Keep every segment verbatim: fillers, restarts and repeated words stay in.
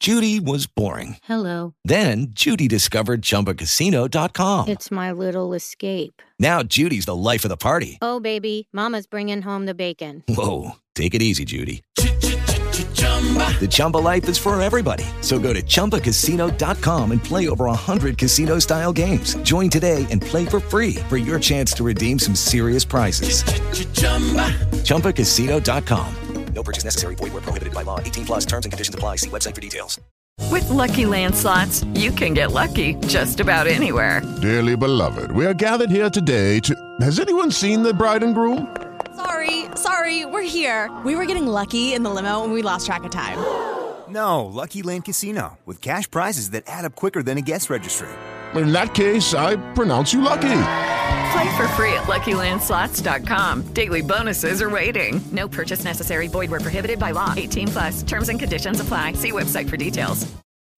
Judy was boring. Hello. Then Judy discovered Chumba Casino dot com. It's my little escape. Now Judy's the life of the party. Oh, baby, mama's bringing home the bacon. Whoa, take it easy, Judy. The Chumba life is for everybody. So go to Chumba Casino dot com and play over one hundred casino-style games. Join today and play for free for your chance to redeem some serious prizes. Chumba Casino dot com. No purchase necessary. Void where prohibited by law. eighteen plus terms and conditions apply. See website for details. With Lucky Land Slots, you can get lucky just about anywhere. Dearly beloved, we are gathered here today to... Has anyone seen the bride and groom? Sorry, sorry, we're here. We were getting lucky in the limo and we lost track of time. No, Lucky Land Casino, with cash prizes that add up quicker than a guest registry. In that case, I pronounce you lucky. Play for free at Lucky Land Slots dot com. Daily bonuses are waiting. No purchase necessary. Void where prohibited by law. eighteen plus. Terms and conditions apply. See website for details.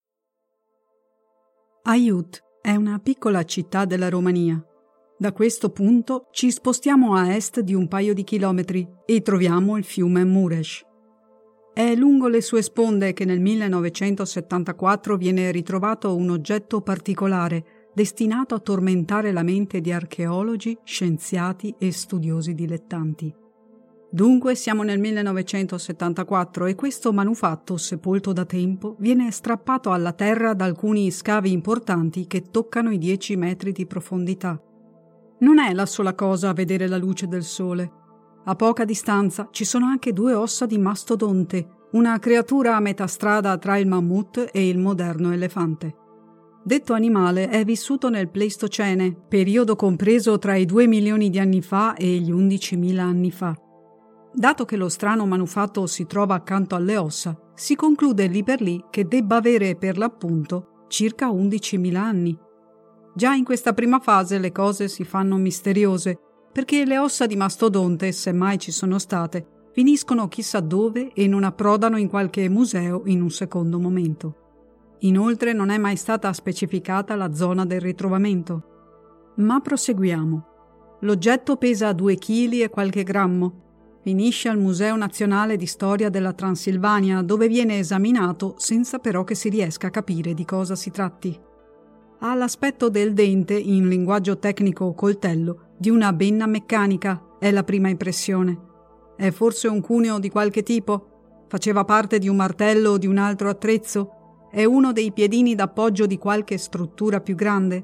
Aiud è una piccola città della Romania. Da questo punto ci spostiamo a est di un paio di chilometri e troviamo il fiume Mureș. È lungo le sue sponde che nel millenovecentosettantaquattro viene ritrovato un oggetto particolare destinato a tormentare la mente di archeologi, scienziati e studiosi dilettanti. Dunque siamo nel millenovecentosettantaquattro e questo manufatto, sepolto da tempo, viene strappato alla terra da alcuni scavi importanti che toccano i dieci metri di profondità. Non è la sola cosa a vedere la luce del sole. A poca distanza ci sono anche due ossa di mastodonte, una creatura a metà strada tra il mammut e il moderno elefante. Detto animale è vissuto nel Pleistocene, periodo compreso tra i due milioni di anni fa e gli undicimila anni fa. Dato che lo strano manufatto si trova accanto alle ossa, si conclude lì per lì che debba avere per l'appunto circa undicimila anni. Già in questa prima fase le cose si fanno misteriose, perché le ossa di mastodonte, se mai ci sono state, finiscono chissà dove e non approdano in qualche museo in un secondo momento. Inoltre non è mai stata specificata la zona del ritrovamento. Ma proseguiamo. L'oggetto pesa due chili e qualche grammo. Finisce al Museo Nazionale di Storia della Transilvania, dove viene esaminato senza però che si riesca a capire di cosa si tratti. Ha l'aspetto del dente, in linguaggio tecnico coltello, di una benna meccanica, è la prima impressione. È forse un cuneo di qualche tipo? Faceva parte di un martello o di un altro attrezzo? È uno dei piedini d'appoggio di qualche struttura più grande?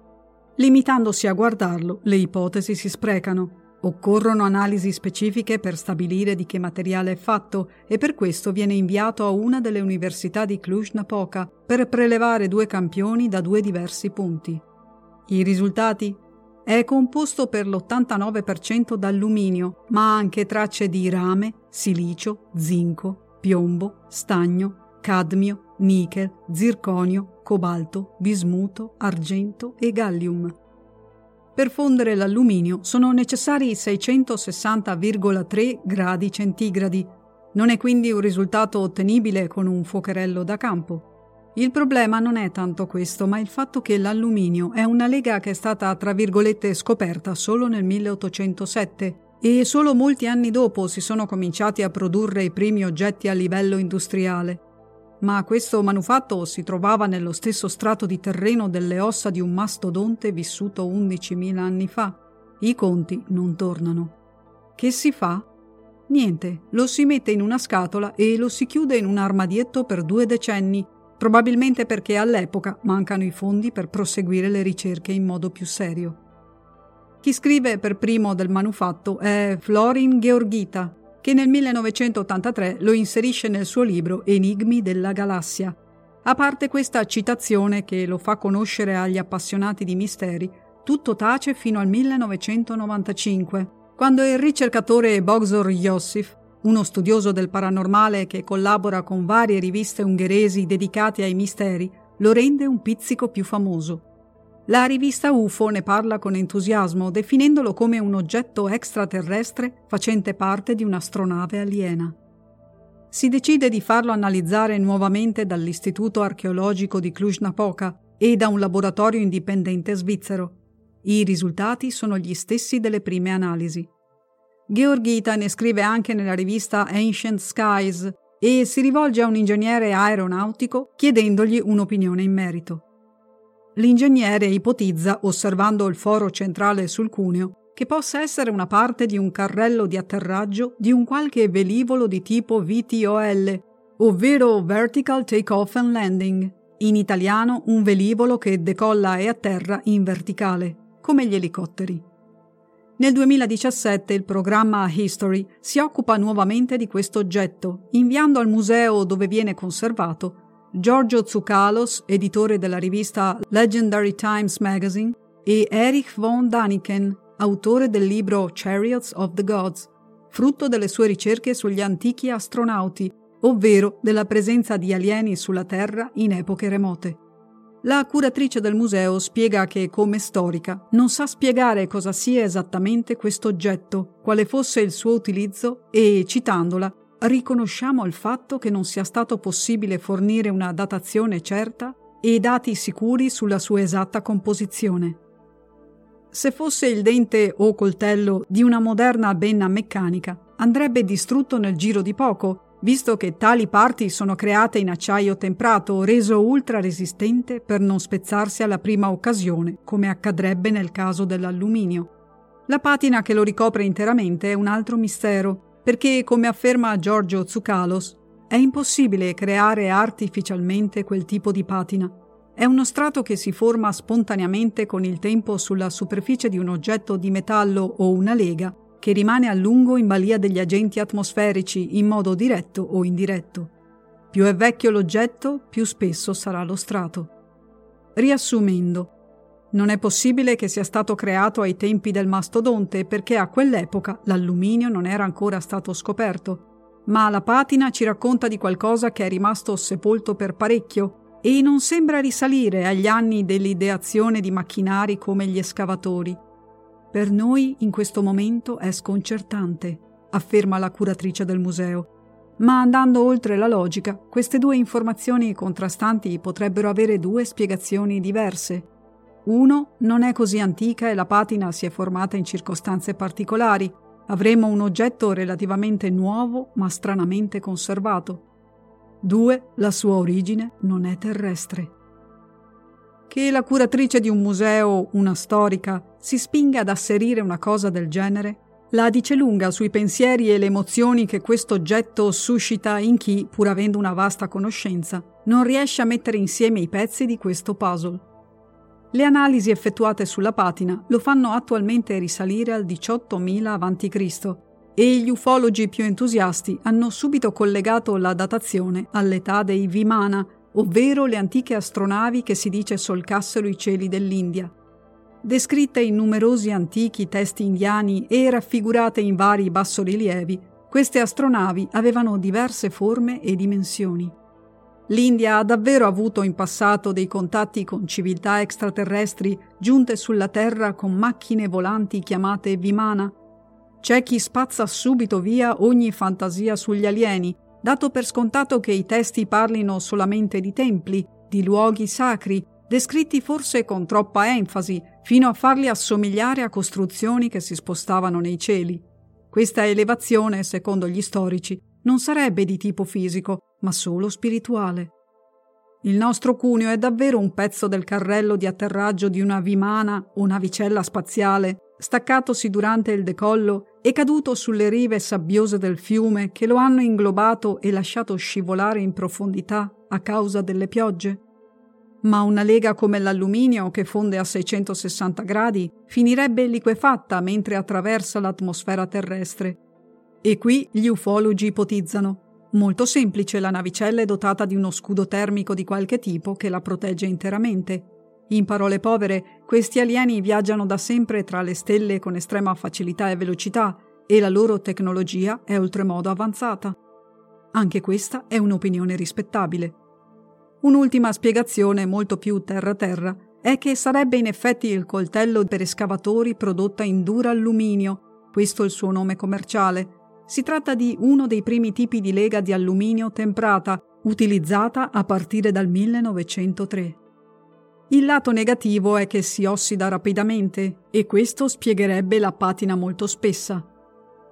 Limitandosi a guardarlo, le ipotesi si sprecano. Occorrono analisi specifiche per stabilire di che materiale è fatto e per questo viene inviato a una delle università di Cluj-Napoca per prelevare due campioni da due diversi punti. I risultati? È composto per l'ottantanove per cento d'alluminio, ma ha anche tracce di rame, silicio, zinco, piombo, stagno, cadmio, nichel, zirconio, cobalto, bismuto, argento e gallium. Per fondere l'alluminio sono necessari seicentosessanta virgola tre gradi centigradi. Non è quindi un risultato ottenibile con un fuocherello da campo. Il problema non è tanto questo, ma il fatto che l'alluminio è una lega che è stata, tra virgolette, scoperta solo nel milleottocentosette e solo molti anni dopo si sono cominciati a produrre i primi oggetti a livello industriale. Ma questo manufatto si trovava nello stesso strato di terreno delle ossa di un mastodonte vissuto undicimila anni fa. I conti non tornano. Che si fa? Niente, lo si mette in una scatola e lo si chiude in un armadietto per due decenni, probabilmente perché all'epoca mancano i fondi per proseguire le ricerche in modo più serio. Chi scrive per primo del manufatto è Florin Gheorghita, che nel millenovecentottantatré lo inserisce nel suo libro Enigmi della galassia. A parte questa citazione che lo fa conoscere agli appassionati di misteri, tutto tace fino al millenovecentonovantacinque, quando il ricercatore Bogzor Iosif, uno studioso del paranormale che collabora con varie riviste ungheresi dedicate ai misteri, lo rende un pizzico più famoso. La rivista U F O ne parla con entusiasmo, definendolo come un oggetto extraterrestre facente parte di un'astronave aliena. Si decide di farlo analizzare nuovamente dall'Istituto Archeologico di Cluj-Napoca e da un laboratorio indipendente svizzero. I risultati sono gli stessi delle prime analisi. Gheorghita ne scrive anche nella rivista Ancient Skies, e si rivolge a un ingegnere aeronautico chiedendogli un'opinione in merito. L'ingegnere ipotizza, osservando il foro centrale sul cuneo, che possa essere una parte di un carrello di atterraggio di un qualche velivolo di tipo V T O L, ovvero Vertical Take-Off and Landing, in italiano un velivolo che decolla e atterra in verticale, come gli elicotteri. Nel duemiladiciassette il programma History si occupa nuovamente di questo oggetto, inviando al museo dove viene conservato Giorgio Tsoukalos, editore della rivista Legendary Times Magazine, e Erich von Daniken, autore del libro Chariots of the Gods, frutto delle sue ricerche sugli antichi astronauti, ovvero della presenza di alieni sulla Terra in epoche remote. La curatrice del museo spiega che, come storica, non sa spiegare cosa sia esattamente questo oggetto, quale fosse il suo utilizzo e, citandola, riconosciamo il fatto che non sia stato possibile fornire una datazione certa e dati sicuri sulla sua esatta composizione. Se fosse il dente o coltello di una moderna benna meccanica, andrebbe distrutto nel giro di poco, visto che tali parti sono create in acciaio temprato, reso ultra resistente per non spezzarsi alla prima occasione, come accadrebbe nel caso dell'alluminio. La patina che lo ricopre interamente è un altro mistero, perché, come afferma Giorgio Tsoukalos, è impossibile creare artificialmente quel tipo di patina. È uno strato che si forma spontaneamente con il tempo sulla superficie di un oggetto di metallo o una lega, che rimane a lungo in balia degli agenti atmosferici in modo diretto o indiretto. Più è vecchio l'oggetto, più spesso sarà lo strato. Riassumendo, non è possibile che sia stato creato ai tempi del mastodonte perché a quell'epoca l'alluminio non era ancora stato scoperto, ma la patina ci racconta di qualcosa che è rimasto sepolto per parecchio e non sembra risalire agli anni dell'ideazione di macchinari come gli escavatori. Per noi in questo momento è sconcertante, afferma la curatrice del museo. Ma andando oltre la logica, queste due informazioni contrastanti potrebbero avere due spiegazioni diverse. Uno, non è così antica e la patina si è formata in circostanze particolari. Avremo un oggetto relativamente nuovo ma stranamente conservato. Due, la sua origine non è terrestre. Che la curatrice di un museo, una storica, si spinga ad asserire una cosa del genere, la dice lunga sui pensieri e le emozioni che questo oggetto suscita in chi, pur avendo una vasta conoscenza, non riesce a mettere insieme i pezzi di questo puzzle. Le analisi effettuate sulla patina lo fanno attualmente risalire al diciottomila avanti Cristo e gli ufologi più entusiasti hanno subito collegato la datazione all'età dei Vimana, ovvero le antiche astronavi che si dice solcassero i cieli dell'India. Descritte in numerosi antichi testi indiani e raffigurate in vari bassorilievi, queste astronavi avevano diverse forme e dimensioni. L'India ha davvero avuto in passato dei contatti con civiltà extraterrestri giunte sulla Terra con macchine volanti chiamate Vimana. C'è chi spazza subito via ogni fantasia sugli alieni, dato per scontato che i testi parlino solamente di templi, di luoghi sacri, descritti forse con troppa enfasi, fino a farli assomigliare a costruzioni che si spostavano nei cieli. Questa elevazione, secondo gli storici, non sarebbe di tipo fisico, ma solo spirituale. Il nostro cuneo è davvero un pezzo del carrello di atterraggio di una Vimana o navicella spaziale, staccatosi durante il decollo e caduto sulle rive sabbiose del fiume che lo hanno inglobato e lasciato scivolare in profondità a causa delle piogge. Ma una lega come l'alluminio che fonde a seicentosessanta gradi finirebbe liquefatta mentre attraversa l'atmosfera terrestre. E qui gli ufologi ipotizzano: molto semplice, la navicella è dotata di uno scudo termico di qualche tipo che la protegge interamente. In parole povere, questi alieni viaggiano da sempre tra le stelle con estrema facilità e velocità e la loro tecnologia è oltremodo avanzata. Anche questa è un'opinione rispettabile. Un'ultima spiegazione, molto più terra-terra, è che sarebbe in effetti il coltello per escavatori prodotta in duralluminio, questo è il suo nome commerciale. Si tratta di uno dei primi tipi di lega di alluminio temprata, utilizzata a partire dal millenovecentotre. Il lato negativo è che si ossida rapidamente e questo spiegherebbe la patina molto spessa.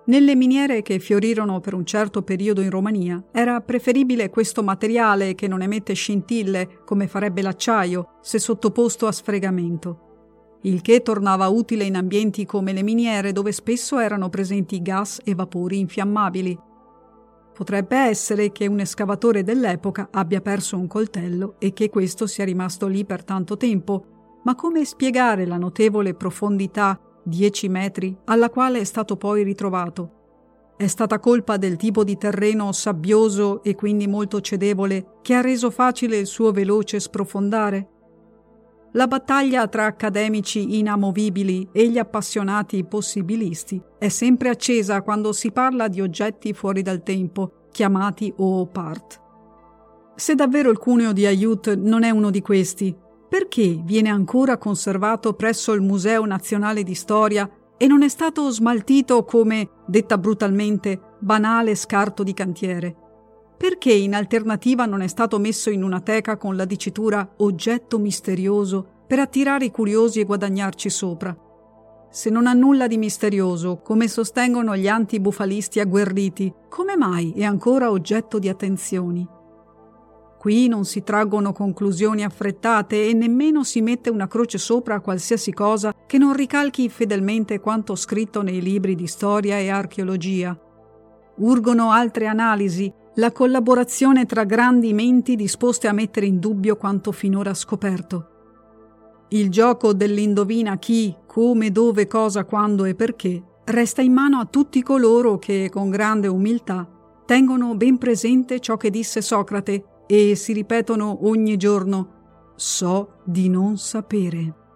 Nelle miniere che fiorirono per un certo periodo in Romania era preferibile questo materiale che non emette scintille come farebbe l'acciaio se sottoposto a sfregamento, il che tornava utile in ambienti come le miniere dove spesso erano presenti gas e vapori infiammabili. Potrebbe essere che un escavatore dell'epoca abbia perso un coltello e che questo sia rimasto lì per tanto tempo, ma come spiegare la notevole profondità, dieci metri, alla quale è stato poi ritrovato? È stata colpa del tipo di terreno sabbioso e quindi molto cedevole che ha reso facile il suo veloce sprofondare? La battaglia tra accademici inamovibili e gli appassionati possibilisti è sempre accesa quando si parla di oggetti fuori dal tempo, chiamati Opart. Se davvero il cuneo di Aiut non è uno di questi, perché viene ancora conservato presso il Museo Nazionale di Storia e non è stato smaltito come, detta brutalmente, banale scarto di cantiere? Perché in alternativa non è stato messo in una teca con la dicitura oggetto misterioso per attirare i curiosi e guadagnarci sopra? Se non ha nulla di misterioso, come sostengono gli antibufalisti agguerriti, come mai è ancora oggetto di attenzioni? Qui non si traggono conclusioni affrettate e nemmeno si mette una croce sopra a qualsiasi cosa che non ricalchi fedelmente quanto scritto nei libri di storia e archeologia. Urgono altre analisi, la collaborazione tra grandi menti disposte a mettere in dubbio quanto finora scoperto. Il gioco dell'indovina chi, come, dove, cosa, quando e perché resta in mano a tutti coloro che, con grande umiltà, tengono ben presente ciò che disse Socrate e si ripetono ogni giorno: so di non sapere.